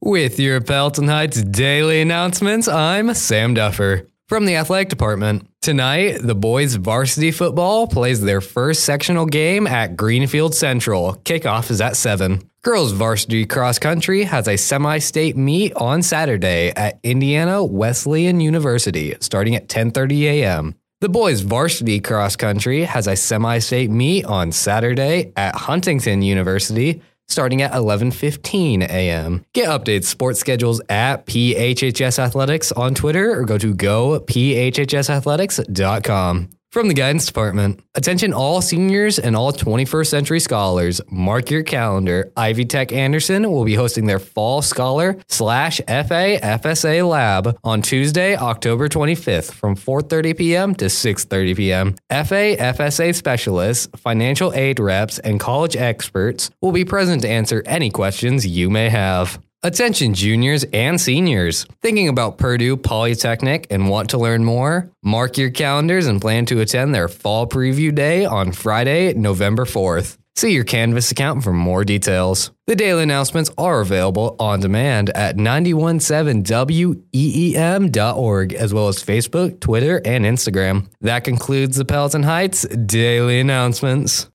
With your Pelton Heights daily announcements, I'm Sam Duffer. From the athletic department, tonight, the boys varsity football plays their first sectional game at Greenfield Central. Kickoff is at 7. Girls varsity cross country has a semi-state meet on Saturday at Indiana Wesleyan University, starting at 10:30 a.m. The boys varsity cross country has a semi-state meet on Saturday at Huntington University, starting at 11:15 a.m. Get updated sports schedules at PHHS Athletics on Twitter or go to gophhsathletics.com. From the guidance department, attention all seniors and all 21st century scholars. Mark your calendar. Ivy Tech Anderson will be hosting their Fall Scholar/FA FSA Lab on Tuesday, October 25th from 4:30 p.m. to 6:30 p.m. FA FSA specialists, financial aid reps, and college experts will be present to answer any questions you may have. Attention juniors and seniors. Thinking about Purdue Polytechnic and want to learn more? Mark your calendars and plan to attend their Fall Preview Day on Friday, November 4th. See your Canvas account for more details. The daily announcements are available on demand at 917weem.org, as well as Facebook, Twitter, and Instagram. That concludes the Pelton Heights Daily Announcements.